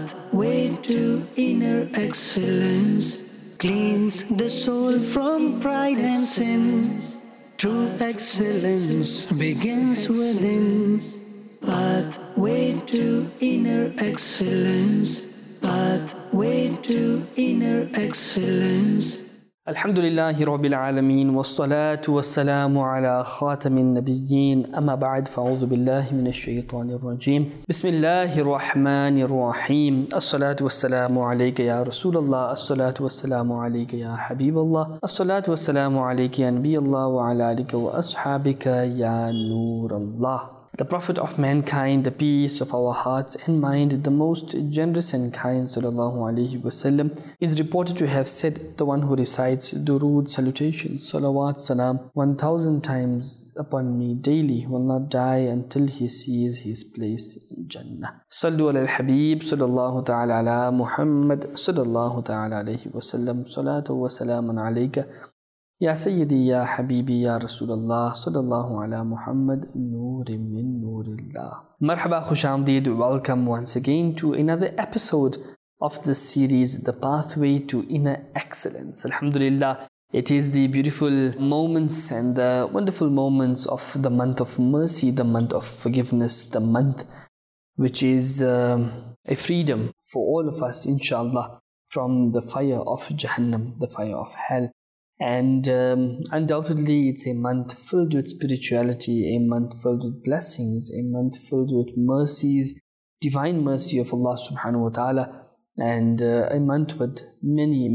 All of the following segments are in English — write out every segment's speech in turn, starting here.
pathway to inner excellence, cleans the soul from pride and sin. True excellence begins within. Pathway to inner excellence, pathway to inner excellence. Alhamdulillahi Rabbil Alameen, wassalatu wassalamu ala khatamin nabiyyin, amma ba'd, fa'udhu billahi minash shaytanir rajim. Bismillahir rahmanir rahim. As-salatu wassalamu alayka ya Rasulallah, as-salatu wassalamu alayka ya Habiballah, as-salatu wassalamu alayka ya Nabiyallah wa ala alika wa ashabika ya Nurallah. The Prophet of mankind, the peace of our hearts and mind, the most generous and kind, sallallahu alaihi wasallam, is reported to have said, the one who recites durood, salutations, salawat, salam 1000 times upon me daily will not die until he sees his place in Jannah. Sallu ala al-Habib, sallallahu ta'ala ala Muhammad, sallallahu ta'ala alaihi wasallam, salatu wa salamun alayka. Ya Sayyidi, Ya Habibi, Ya Rasulallah, Sallallahu Ala Muhammad, Noorim min Noorillah. Marhaba, Khush Amdeed, welcome once again to another episode of the series, The Pathway to Inner Excellence. Alhamdulillah, it is the beautiful moments and the wonderful moments of the month of mercy, the month of forgiveness, the month which is a freedom for all of us, inshallah, from the fire of Jahannam, the fire of hell. And undoubtedly it's a month filled with spirituality, a month filled with blessings, a month filled with mercies, divine mercy of Allah subhanahu wa ta'ala, and a month with many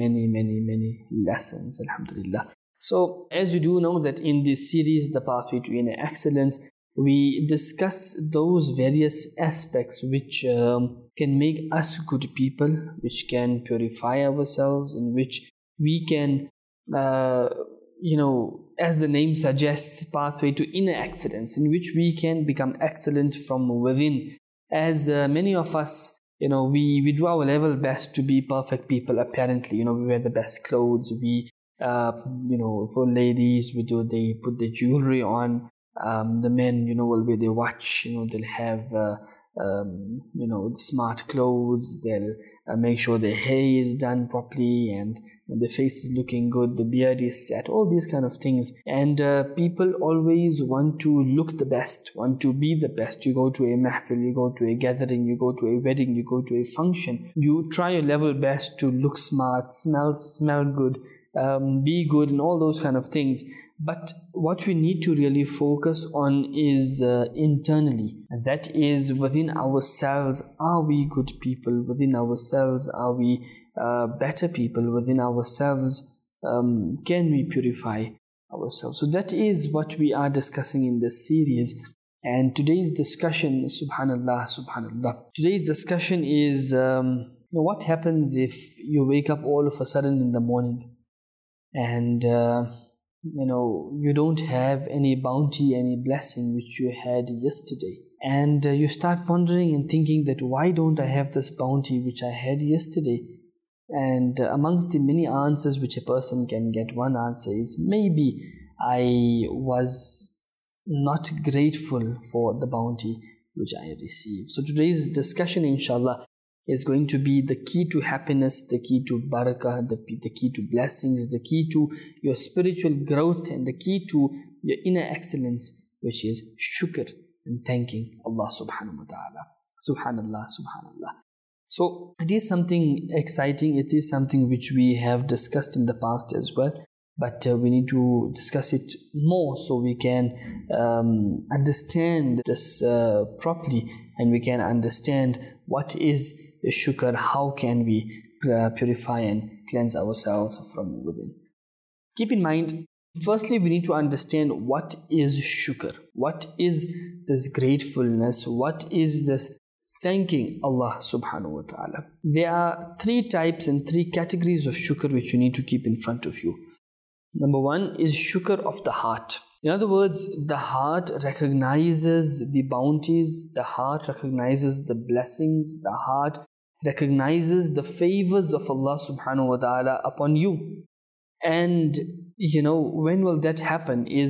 lessons, alhamdulillah. So as you do know that in this series, The Pathway to Inner Excellence, we discuss those various aspects which can make us good people, which can purify ourselves, in which we can as the name suggests, pathway to inner excellence, in which we can become excellent from within. As many of us, we do our level best to be perfect people. Apparently, we wear the best clothes. We, for ladies, they put the jewelry on. The men, will wear their watch. They'll have smart clothes. They'll make sure their hair is done properly and the face is looking good, the beard is set, all these kind of things. And people always want to look the best, want to be the best. You go to a mahfil, you go to a gathering, you go to a wedding, you go to a function, you try your level best to look smart, smell good, be good, and all those kind of things. But what we need to really focus on is internally, and that is within ourselves. Are we good people? Within ourselves, are we better people? Within ourselves, can we purify ourselves? So that is what we are discussing in this series. And today's discussion, subhanallah, today's discussion is what happens if you wake up all of a sudden in the morning and you don't have any bounty, any blessing which you had yesterday. And you start pondering and thinking that why don't I have this bounty which I had yesterday? And amongst the many answers which a person can get, one answer is maybe I was not grateful for the bounty which I received. So today's discussion, inshallah, is going to be the key to happiness, the key to barakah, the key to blessings, the key to your spiritual growth, and the key to your inner excellence, which is shukr, and thanking Allah subhanahu wa ta'ala. Subhanallah, subhanallah. So it is something exciting, it is something which we have discussed in the past as well, but we need to discuss it more so we can understand this properly, and we can understand what is shukr, how can we purify and cleanse ourselves from within. Keep in mind, firstly, we need to understand what is shukr. What is this gratefulness? What is this thanking Allah subhanahu wa ta'ala? There are 3 types and 3 categories of shukr which you need to keep in front of you. Number 1 is shukr of the heart. In other words, the heart recognizes the bounties, the heart recognizes the blessings, the heart recognizes the favors of Allah subhanahu wa ta'ala upon you. And when will that happen is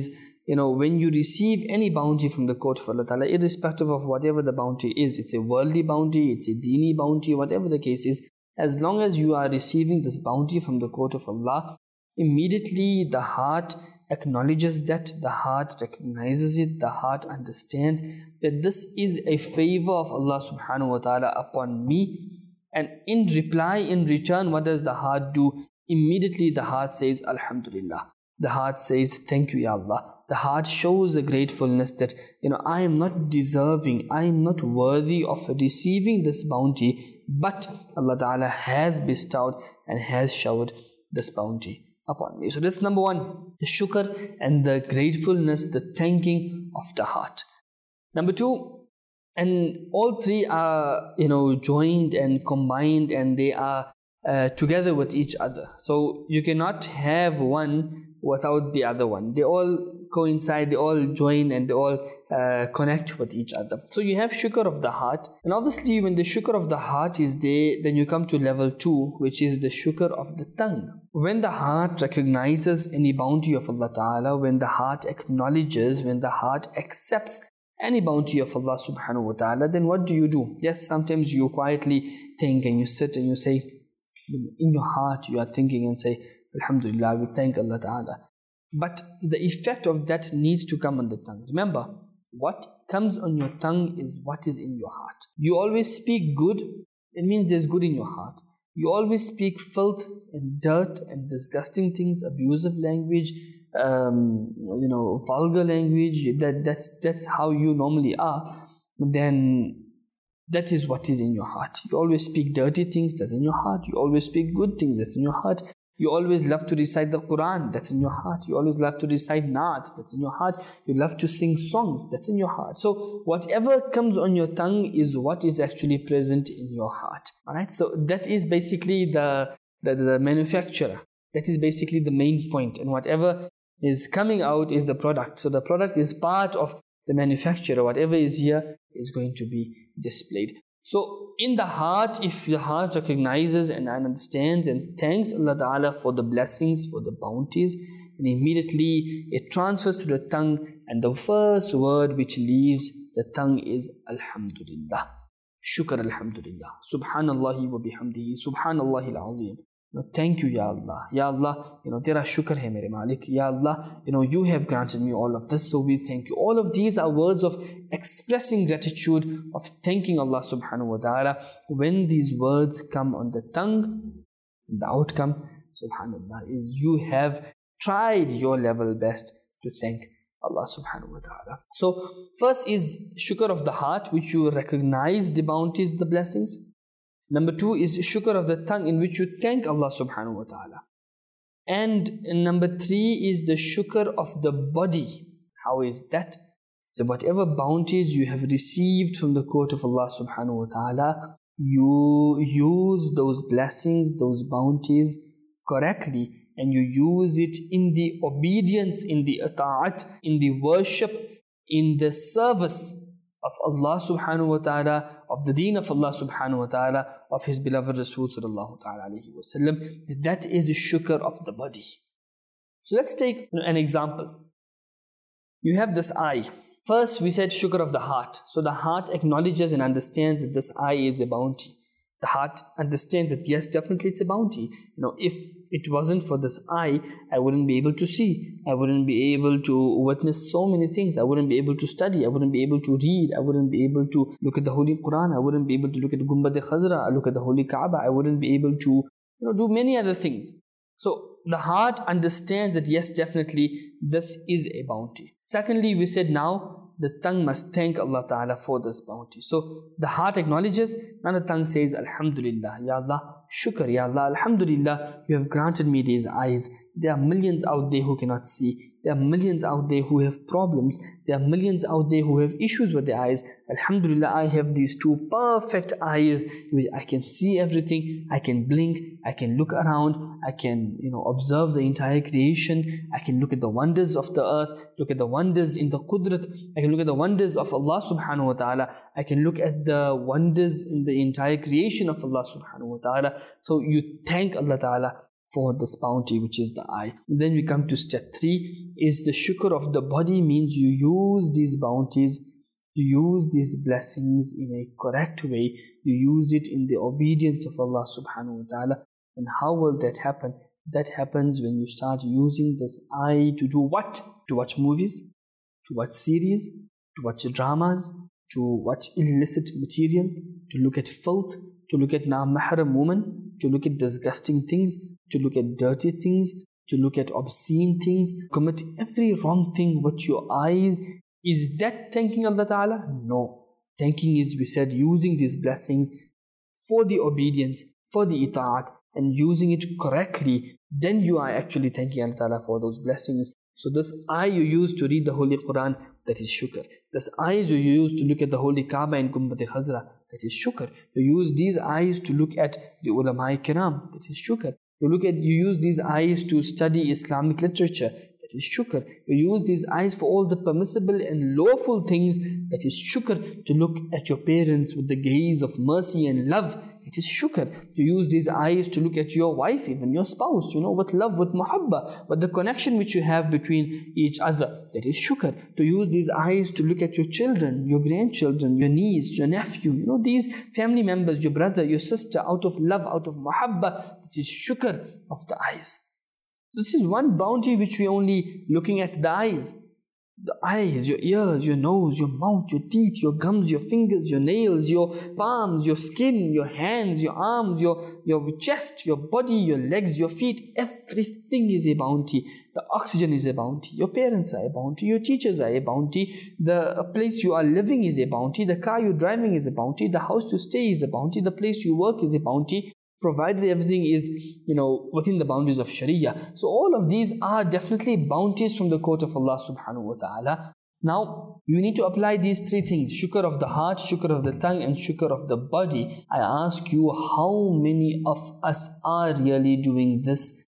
when you receive any bounty from the court of Allah Ta'ala, irrespective of whatever the bounty is, it's a worldly bounty, it's a deeni bounty, whatever the case is, as long as you are receiving this bounty from the court of Allah, immediately the heart acknowledges that, the heart recognizes it, the heart understands that this is a favor of Allah subhanahu wa ta'ala upon me. And in reply, in return, what does the heart do? Immediately the heart says, Alhamdulillah. The heart says, thank you, Ya Allah. The heart shows a gratefulness that, I am not deserving, I am not worthy of receiving this bounty, but Allah Ta'ala has bestowed and has showered this bounty upon me. So that's number one, the shukr and the gratefulness, the thanking of the heart. Number two, and all three are, joined and combined, and they are together with each other. So you cannot have one without the other one. They all coincide, they all join, and they all connect with each other. So you have shukr of the heart, and obviously when the shukr of the heart is there, then you come to level 2, which is the shukr of the tongue. When the heart recognizes any bounty of Allah Ta'ala, when the heart acknowledges, when the heart accepts any bounty of Allah Subhanahu wa Ta'ala, then what do? Yes, sometimes you quietly think and you sit and you say, in your heart you are thinking and say, Alhamdulillah, we thank Allah Ta'ala. But the effect of that needs to come on the tongue. Remember, what comes on your tongue is what is in your heart. You always speak good, it means there's good in your heart. You always speak filth and dirt and disgusting things, abusive language, vulgar language, that's how you normally are, then that is what is in your heart. You always speak dirty things, that's in your heart. You always speak good things, that's in your heart. You always love to recite the Quran, that's in your heart. You always love to recite Naat, that's in your heart. You love to sing songs, that's in your heart. So whatever comes on your tongue is what is actually present in your heart. Alright, so that is basically the manufacturer. That is basically the main point. And whatever is coming out is the product. So the product is part of the manufacturer. Whatever is here is going to be displayed. So in the heart, if the heart recognizes and understands and thanks Allah Ta'ala for the blessings, for the bounties, then immediately it transfers to the tongue, and the first word which leaves the tongue is Alhamdulillah. Shukr Alhamdulillah. Subhanallahi wa bihamdihi. Subhanallahil Azim. Thank you, Ya Allah. Ya Allah, Tera shukr hai mere Malik. Ya Allah, you have granted me all of this, so we thank you. All of these are words of expressing gratitude, of thanking Allah subhanahu wa ta'ala. When these words come on the tongue, the outcome, subhanallah, is you have tried your level best to thank Allah subhanahu wa ta'ala. So first is shukr of the heart, which you recognize the bounties, the blessings. Number 2 is shukr of the tongue, in which you thank Allah subhanahu wa ta'ala. And number 3 is the shukr of the body. How is that? So whatever bounties you have received from the court of Allah subhanahu wa ta'ala, you use those blessings, those bounties correctly, and you use it in the obedience, in the ata'at, in the worship, in the service of Allah subhanahu wa ta'ala, of the deen of Allah subhanahu wa ta'ala, of His beloved Rasul sallallahu ta'ala alayhi wa sallam. That is the shukr of the body. So let's take an example. You have this eye. First we said shukr of the heart. So the heart acknowledges and understands that this eye is a bounty. The heart understands that yes, definitely it's a bounty. If it wasn't for this eye, I wouldn't be able to see. I wouldn't be able to witness so many things. I wouldn't be able to study. I wouldn't be able to read. I wouldn't be able to look at the Holy Quran. I wouldn't be able to look at the Gumbad Khazra, look at the Holy Kaaba. I wouldn't be able to do many other things. So the heart understands that yes, definitely this is a bounty. Secondly, we said now the tongue must thank Allah Ta'ala for this bounty. So the heart acknowledges, and the tongue says, Alhamdulillah, Ya Allah, shukr, Ya Allah, Alhamdulillah, you have granted me these eyes. There are millions out there who cannot see. There are millions out there who have problems. There are millions out there who have issues with their eyes. Alhamdulillah, I have these two perfect eyes which I can see everything. I can blink. I can look around. I can, observe the entire creation. I can look at the wonders of the earth, look at the wonders in the Qudrat. I can look at the wonders of Allah subhanahu wa ta'ala. I can look at the wonders in the entire creation of Allah subhanahu wa ta'ala. So you thank Allah Ta'ala for this bounty, which is the eye. And then we come to step 3, is the shukr of the body, means you use these bounties, you use these blessings in a correct way, you use it in the obedience of Allah subhanahu wa ta'ala. And how will that happen? That happens when you start using this eye to do what? To watch movies, to watch series, to watch dramas, to watch illicit material, to look at filth, to look at non-mahram women, to look at disgusting things, to look at dirty things, to look at obscene things, commit every wrong thing with your eyes. Is that thanking Allah Ta'ala? No. Thanking is, we said, using these blessings for the obedience, for the ita'at, and using it correctly. Then you are actually thanking Allah Ta'ala for those blessings. So this eye you use to read the Holy Quran, that is shukr. This eyes you use to look at the Holy Kaaba in Gumbat Khazra, that is shukr. You use these eyes to look at the ulama kiram, that is shukr. You use these eyes to study Islamic literature, that is shukr. You use these eyes for all the permissible and lawful things, that is shukr. To look at your parents with the gaze of mercy and love, it is shukr. You use these eyes to look at your wife, even your spouse, with love, with muhabba, with the connection which you have between each other, that is shukr. To use these eyes to look at your children, your grandchildren, your niece, your nephew, these family members, your brother, your sister, out of love, out of muhabba, this is shukr of the eyes. This is one bounty which we're only looking at the eyes. The eyes, your ears, your nose, your mouth, your teeth, your gums, your fingers, your nails, your palms, your skin, your hands, your arms, your chest, your body, your legs, your feet. Everything is a bounty. The oxygen is a bounty. Your parents are a bounty. Your teachers are a bounty. The place you are living is a bounty. The car you're driving is a bounty. The house you stay is a bounty. The place you work is a bounty, provided everything is, within the boundaries of Sharia. So all of these are definitely bounties from the court of Allah subhanahu wa ta'ala. Now, you need to apply these 3 things: shukr of the heart, shukr of the tongue, and shukr of the body. I ask you, how many of us are really doing this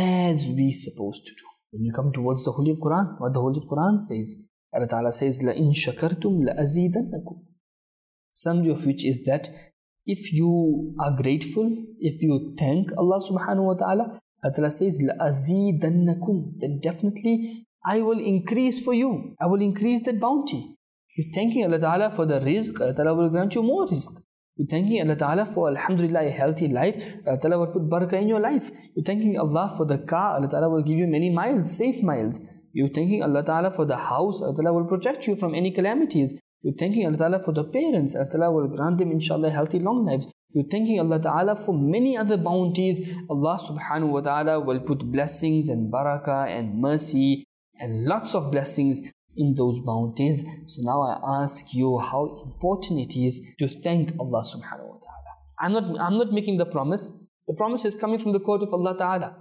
as we supposed to do? When you come towards the Holy Quran, what the Holy Quran says, Allah Ta'ala says, لَإِن شَكَرْتُمْ لَأَزِيدَنَّكُمْ. Summary of which is that if you are grateful, if you thank Allah subhanahu wa ta'ala, Allah says, لَأَزِيدَنَّكُمْ, then definitely I will increase for you. I will increase that bounty. You're thanking Allah Ta'ala for the rizq, Allah Ta'ala will grant you more rizq. You're thanking Allah Ta'ala for, alhamdulillah, a healthy life, Allah Ta'ala will put barakah in your life. You're thanking Allah for the car, Allah Ta'ala will give you many miles, safe miles. You're thanking Allah Ta'ala for the house, Allah Ta'ala will protect you from any calamities. You're thanking Allah Ta'ala for the parents, Allah Ta'ala will grant them inshallah healthy long lives. You're thanking Allah Ta'ala for many other bounties. Allah subhanahu wa ta'ala will put blessings and barakah and mercy and lots of blessings in those bounties. So now I ask you how important it is to thank Allah subhanahu wa ta'ala. I'm not making the promise. The promise is coming from the court of Allah Ta'ala.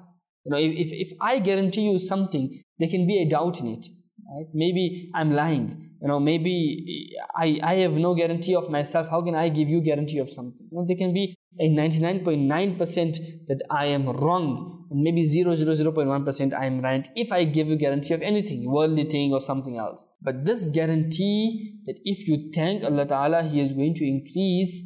If I guarantee you something, there can be a doubt in it. Right? Maybe I'm lying. Maybe I have no guarantee of myself. How can I give you guarantee of something? There can be a 99.9% that I am wrong, and maybe 0.1% I am right if I give you guarantee of anything, worldly thing or something else. But this guarantee that if you thank Allah Ta'ala, He is going to increase,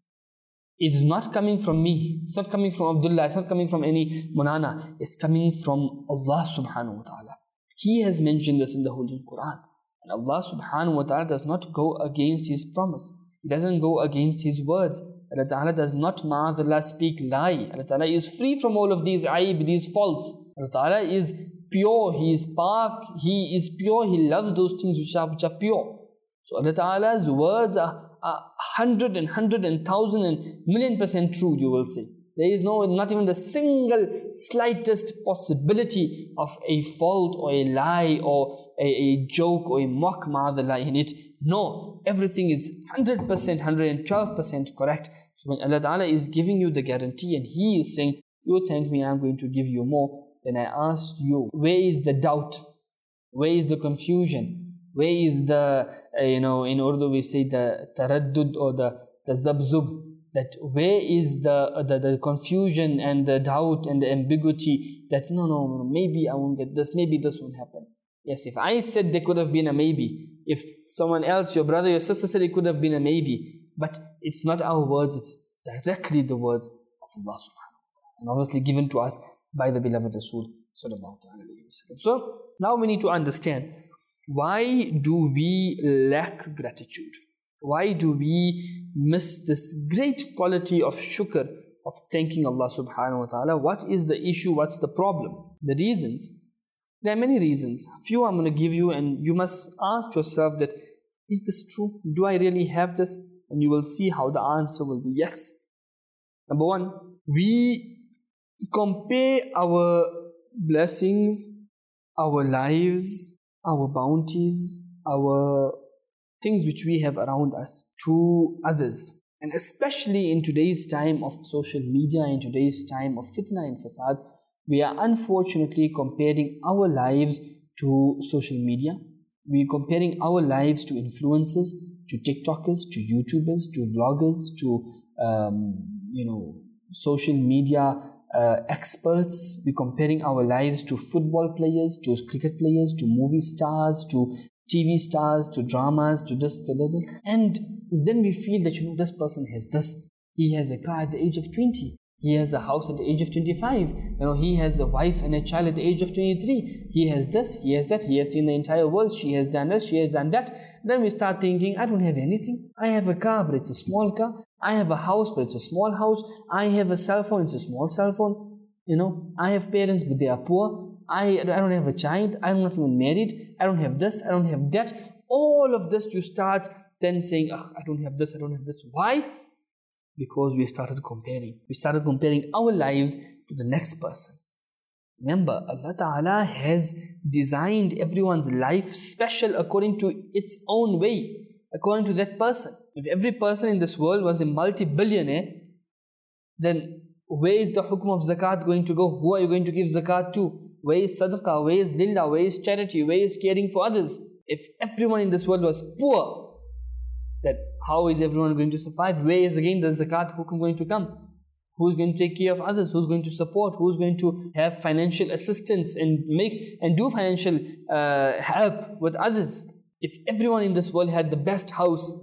it's not coming from me. It's not coming from Abdullah. It's not coming from any Munana. It's coming from Allah Subhanahu wa Ta'ala. He has mentioned this in the Holy Quran. And Allah subhanahu wa ta'ala does not go against His promise. He doesn't go against His words. Allah Ta'ala does not, ma'adallah, speak lie. Allah Ta'ala is free from all of these aib, these faults. Allah Ta'ala is pure. He is pak. He is pure. He loves those things which are pure. So Allah Ta'ala's words are 100 and 100 and 1,000 and 1,000,000% true, you will say. There is not even the single slightest possibility of a fault or a lie or a joke or a mock ma'adallah in it. No, everything is 100%, 112% correct. So when Allah Ta'ala is giving you the guarantee and He is saying, you thank me, I'm going to give you more, then I ask you, where is the doubt? Where is the confusion? Where is the, in Urdu we say the taraddud or the zabzub? That where is the confusion and the doubt and the ambiguity that no, maybe I won't get this, maybe this won't happen. Yes, if I said there could have been a maybe, if someone else, your brother, your sister said it could have been a maybe, but it's not our words, it's directly the words of Allah subhanahu wa ta'ala. And obviously given to us by the beloved Rasul sallallahu alaihi wasallam. So now we need to understand, why do we lack gratitude? Why do we miss this great quality of shukr, of thanking Allah subhanahu wa ta'ala? What is the issue? What's the problem? The reasons. There are many reasons. Few I'm going to give you, and you must ask yourself that, is this true? Do I really have this? And you will see how the answer will be yes. Number one, we compare our blessings, our lives, our bounties, our things which we have around us to others. And especially in today's time of social media, in today's time of fitna and fasad, we are unfortunately comparing our lives to social media. We are comparing our lives to influencers, to TikTokers, to YouTubers, to vloggers, to social media experts. We're comparing our lives to football players, to cricket players, to movie stars, to TV stars, to dramas, to this, to that. And then we feel that, this person has this. He has a car at the age of 20. He has a house at the age of 25. He has a wife and a child at the age of 23. He has this, he has that. He has seen the entire world. She has done this, she has done that. Then we start thinking, I don't have anything. I have a car, but it's a small car. I have a house, but it's a small house. I have a cell phone, it's a small cell phone. I have parents, but they are poor. I don't have a child. I'm not even married. I don't have this, I don't have that. All of this, you start then saying, I don't have this, I don't have this. Why? Because we started comparing. We started comparing our lives to the next person. Remember, Allah Ta'ala has designed everyone's life special according to its own way, according to that person. If every person in this world was a multi-billionaire, then where is the hukum of zakat going to go? Who are you going to give zakat to? Where is sadaqah? Where is lillah? Where is charity? Where is caring for others? If everyone in this world was poor, then how is everyone going to survive? Where is again the zakat hukum going to come? Who's going to take care of others? Who's going to support? Who's going to have financial assistance and do financial help with others? If everyone in this world had the best house,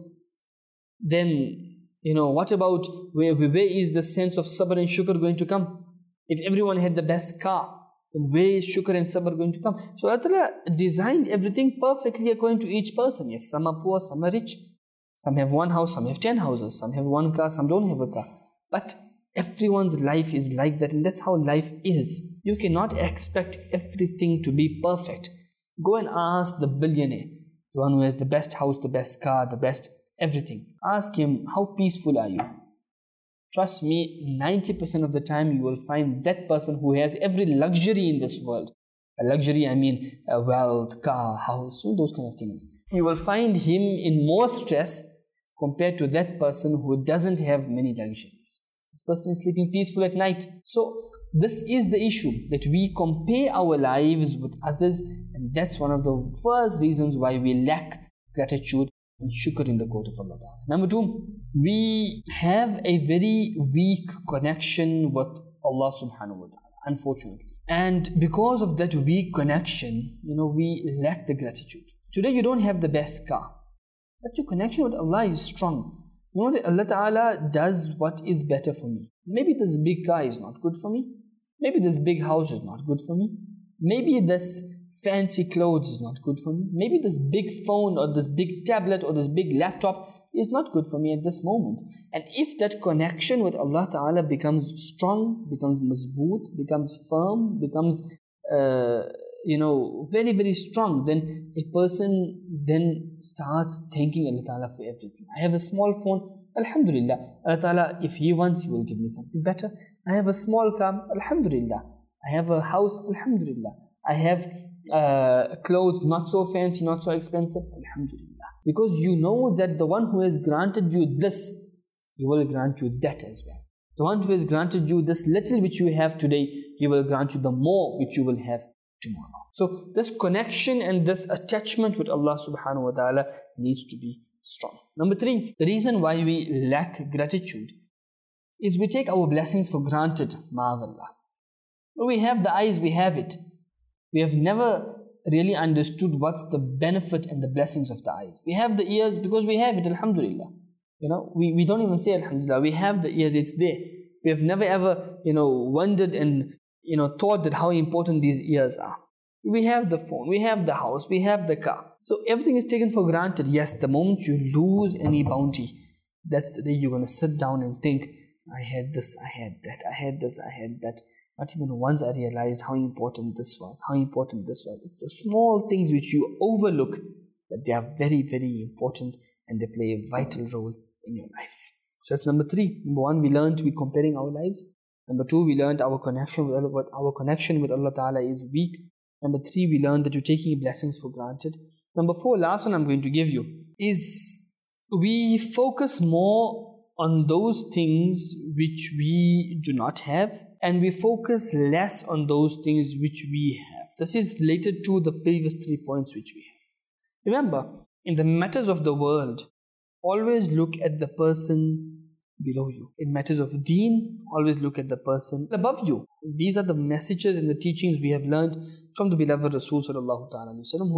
then what about where is the sense of sabr and shukr going to come? If everyone had the best car, then where is shukr and sabr going to come? So Allah designed everything perfectly according to each person. Yes, some are poor, some are rich. Some have one house, some have 10 houses. Some have one car, some don't have a car. But everyone's life is like that, and that's how life is. You cannot expect everything to be perfect. Go and ask the billionaire, the one who has the best house, the best car, the best everything. Ask him, how peaceful are you? Trust me, 90% of the time you will find that person who has every luxury in this world. A luxury, I mean wealth, car, house, all those kind of things. You will find him in more stress compared to that person who doesn't have many luxuries. This person is sleeping peaceful at night. So this is the issue, that we compare our lives with others, and that's one of the first reasons why we lack gratitude and shukr in the court of Allah Ta'ala. Number two, we have a very weak connection with Allah Subhanahu wa Ta'ala, unfortunately. And because of that weak connection, we lack the gratitude. Today you don't have the best car, but your connection with Allah is strong. You know that Allah Ta'ala does what is better for me. Maybe this big car is not good for me. Maybe this big house is not good for me. Maybe this fancy clothes is not good for me. Maybe this big phone or this big tablet or this big laptop is not good for me at this moment. And if that connection with Allah Ta'ala becomes strong, becomes mazboot, becomes firm, becomes very, very strong, then a person then starts thanking Allah Ta'ala for everything. I have a small phone, Alhamdulillah. Allah Ta'ala, if He wants, He will give me something better. I have a small car, Alhamdulillah. I have a house, Alhamdulillah. I have clothes, not so fancy, not so expensive, Alhamdulillah. Because you know that the one who has granted you this, He will grant you that as well. The one who has granted you this little which you have today, He will grant you the more which you will have tomorrow. So this connection and this attachment with Allah Subhanahu wa Ta'ala needs to be strong. Number three, the reason why we lack gratitude is we take our blessings for granted, ma'adallah. We have the eyes, we have it. We have never really understood what's the benefit and the blessings of the eyes. We have the ears because we have it, alhamdulillah. We don't even say alhamdulillah. We have the ears, it's there. We have never ever, wondered and, thought that how important these ears are. We have the phone, we have the house, we have the car. So everything is taken for granted. Yes, the moment you lose any bounty, that's the day you're going to sit down and think, I had this, I had that, I had this, I had that. Not even once I realized how important this was, how important this was. It's the small things which you overlook, but they are very, very important and they play a vital role in your life. So that's number 3. Number 1, we learned to be comparing our lives. Number 2, we learned our connection with Allah Ta'ala is weak. Number 3, we learned that you're taking blessings for granted. Number 4, last one I'm going to give you, is we focus more on those things which we do not have, and we focus less on those things which we have. This is related to the previous 3 points which we have. Remember, in the matters of the world, always look at the person below you. In matters of deen, always look at the person above you. These are the messages and the teachings we have learned from the beloved Rasul sallallahu ta'ala alayhi wa sallam,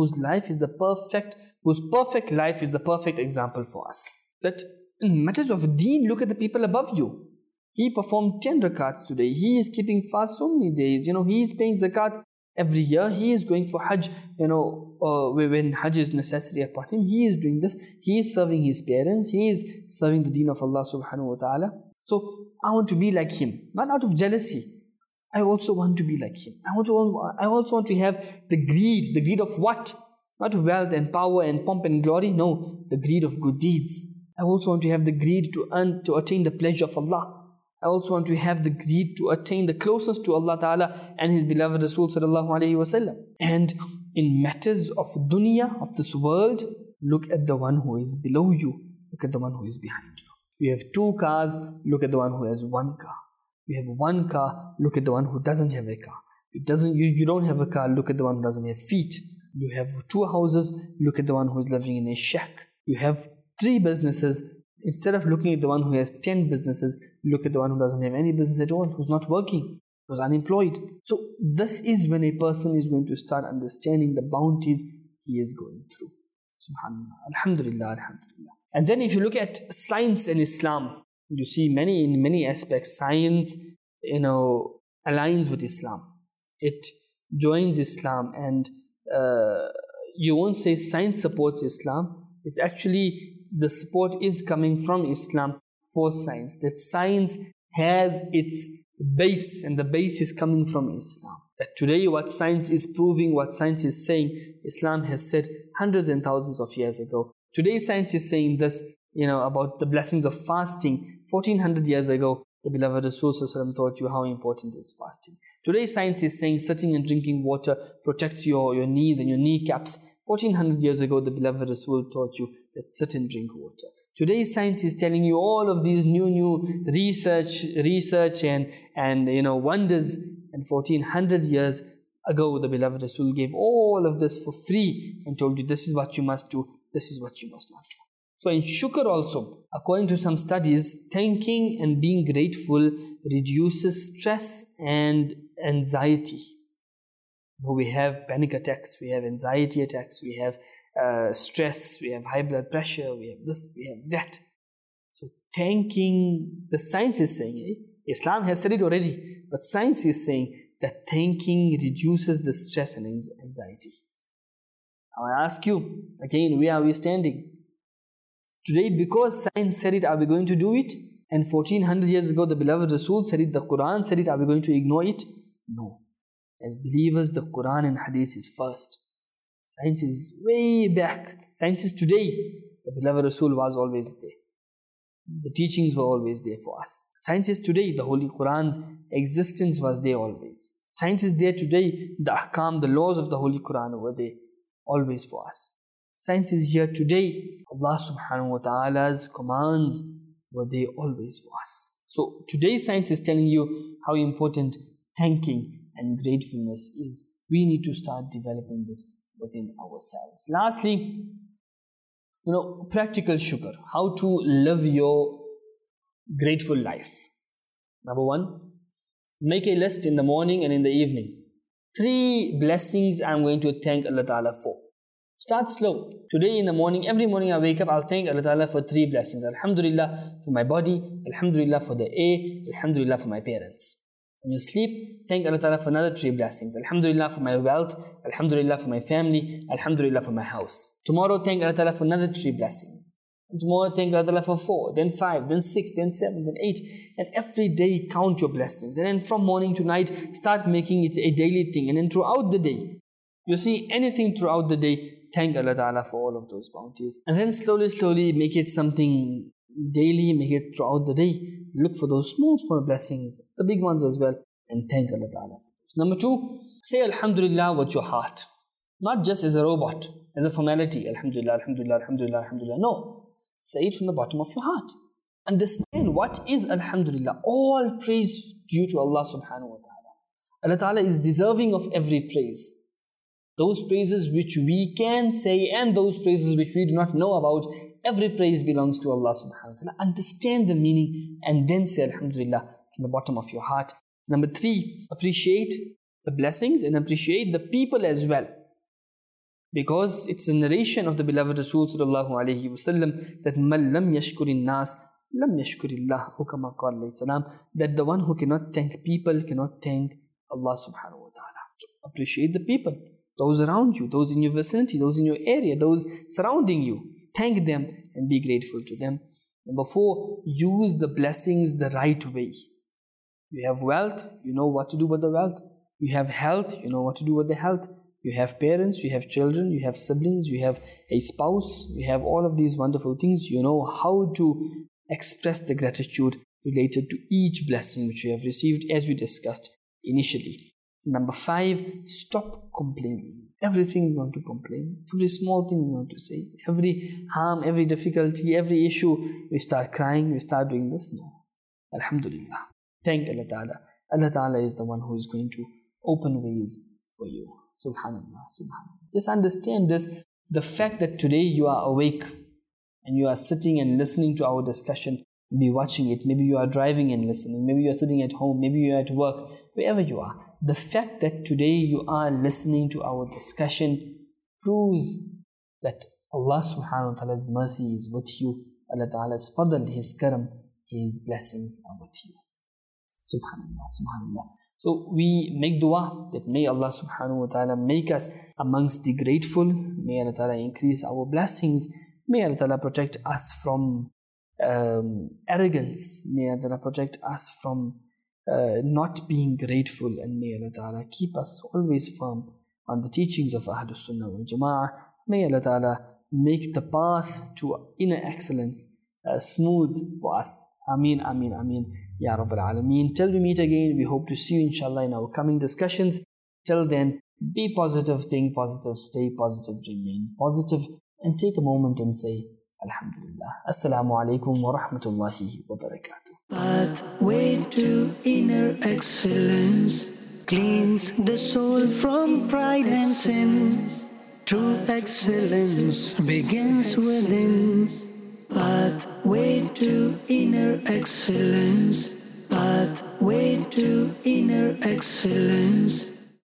whose perfect life is the perfect example for us. That in matters of deen, look at the people above you. He performed 10 rakats today. He is keeping fast so many days. He is paying zakat every year. He is going for Hajj, when Hajj is necessary upon him. He is doing this. He is serving his parents. He is serving the deen of Allah subhanahu wa ta'ala. So I want to be like him. Not out of jealousy. I also want to be like him. I also want to have the greed of what? Not wealth and power and pomp and glory. No, the greed of good deeds. I also want to have the greed to attain the pleasure of Allah. I also want to have the greed to attain the closest to Allah Ta'ala and His beloved Rasul Sallallahu Alaihi Wasallam. And in matters of dunya, of this world, look at the one who is below you. Look at the one who is behind you. You have 2 cars, look at the one who has 1 car. You have 1 car, look at the one who doesn't have a car. You don't have a car, look at the one who doesn't have feet. You have 2 houses, look at the one who is living in a shack. You have 3 businesses. Instead of looking at the one who has 10 businesses, look at the one who doesn't have any business at all, who's not working, who's unemployed. So this is when a person is going to start understanding the bounties he is going through. Subhanallah. Alhamdulillah, alhamdulillah. And then if you look at science and Islam, you see in many aspects, science, aligns with Islam. It joins Islam, and you won't say science supports Islam. It's actually the support is coming from Islam for science. That science has its base, and the base is coming from Islam. That today what science is proving, what science is saying, Islam has said hundreds and thousands of years ago. Today science is saying this, about the blessings of fasting. 1400 years ago, the beloved Rasul taught you how important is fasting. Today science is saying sitting and drinking water protects your knees and your kneecaps. 1400 years ago, the beloved Rasul taught you that sit and drink water. Today science is telling you all of these new research and wonders. And 1400 years ago, the beloved Rasul gave all of this for free and told you this is what you must do, this is what you must not do. So in shukr also, according to some studies, thanking and being grateful reduces stress and anxiety. We have panic attacks, we have anxiety attacks, we have stress, we have high blood pressure, we have this, we have that. So thanking, the science is saying, Islam has said it already, but science is saying that thanking reduces the stress and anxiety. Now I ask you, again, where are we standing? Today, because science said it, are we going to do it? And 1400 years ago, the beloved Rasul said it, the Quran said it, are we going to ignore it? No. As believers, the Quran and Hadith is first. Science is way back. Science is today. The beloved Rasul was always there. The teachings were always there for us. Science is today. The Holy Quran's existence was there always. Science is there today. The ahkam, the laws of the Holy Quran were there always for us. Science is here today. Allah subhanahu wa ta'ala's commands were there always for us. So today's science is telling you how important thanking and gratefulness is. We need to start developing this within ourselves. Lastly, practical shukr. How to live your grateful life. Number 1, make a list in the morning and in the evening. 3 blessings I'm going to thank Allah Ta'ala for. Start slow. Today in the morning, every morning I wake up, I'll thank Allah Ta'ala for 3 blessings. Alhamdulillah for my body, Alhamdulillah for the air, Alhamdulillah for my parents. When you sleep, thank Allah Ta'ala for another 3 blessings. Alhamdulillah for my wealth, Alhamdulillah for my family, Alhamdulillah for my house. Tomorrow, thank Allah Ta'ala for another 3 blessings. And tomorrow, thank Allah Ta'ala for 4, then 5, then 6, then 7, then 8. And every day, count your blessings. And then from morning to night, start making it a daily thing. And then throughout the day, you see anything throughout the day, thank Allah Ta'ala for all of those bounties. And then slowly make it something daily, make it throughout the day. Look for those small blessings, the big ones as well, and thank Allah Ta'ala for those. Number 2, say Alhamdulillah with your heart. Not just as a robot, as a formality. Alhamdulillah, Alhamdulillah, Alhamdulillah, Alhamdulillah. No. Say it from the bottom of your heart. Understand what is Alhamdulillah. All praise due to Allah subhanahu wa ta'ala. Allah Ta'ala is deserving of every praise. Those praises which we can say and those praises which we do not know about, every praise belongs to Allah subhanahu wa ta'ala. Understand the meaning and then say Alhamdulillah from the bottom of your heart. Number 3, appreciate the blessings and appreciate the people as well. Because it's a narration of the beloved Rasul sallallahu alayhi wa sallam that man lam yashkurin nas lam yashkurillah, kama qala alayhi salam, that the one who cannot thank people cannot thank Allah subhanahu wa ta'ala. So appreciate the people, those around you, those in your vicinity, those in your area, those surrounding you. Thank them and be grateful to them. Number 4, use the blessings the right way. You have wealth, you know what to do with the wealth. You have health, you know what to do with the health. You have parents, you have children, you have siblings, you have a spouse, you have all of these wonderful things. You know how to express the gratitude related to each blessing which you have received, as we discussed initially. Number 5, stop complaining. Everything you want to complain, every small thing you want to say, every harm, every difficulty, every issue, we start crying, we start doing this. No. Alhamdulillah. Thank Allah Ta'ala. Allah Ta'ala is the one who is going to open ways for you. Subhanallah, Subhanallah. Just understand this. The fact that today you are awake and you are sitting and listening to our discussion, maybe watching it, maybe you are driving and listening, maybe you are sitting at home, maybe you are at work, wherever you are. The fact that today you are listening to our discussion proves that Allah subhanahu wa ta'ala's mercy is with you. Allah Ta'ala's fadl, His karam, His blessings are with you. Subhanallah, Subhanallah. So we make dua that may Allah subhanahu wa ta'ala make us amongst the grateful. May Allah Ta'ala increase our blessings. May Allah Ta'ala protect us from arrogance. May Allah Ta'ala protect us from not being grateful. And may Allah Ta'ala keep us always firm on the teachings of Ahlus Sunnah wal Jama'ah. May Allah Ta'ala make the path to inner excellence smooth for us. Ameen, Ameen, Ameen. Ya Rabbil Alameen. Till we meet again, we hope to see you inshallah in our coming discussions. Till then, be positive, think positive, stay positive, remain positive, and take a moment and say Alhamdulillah. Assalamu alaikum wa rahmatullahi wa barakatuh. Pathway to inner excellence cleans the soul from pride and sin. True excellence begins within. Pathway to inner excellence. Pathway to inner excellence.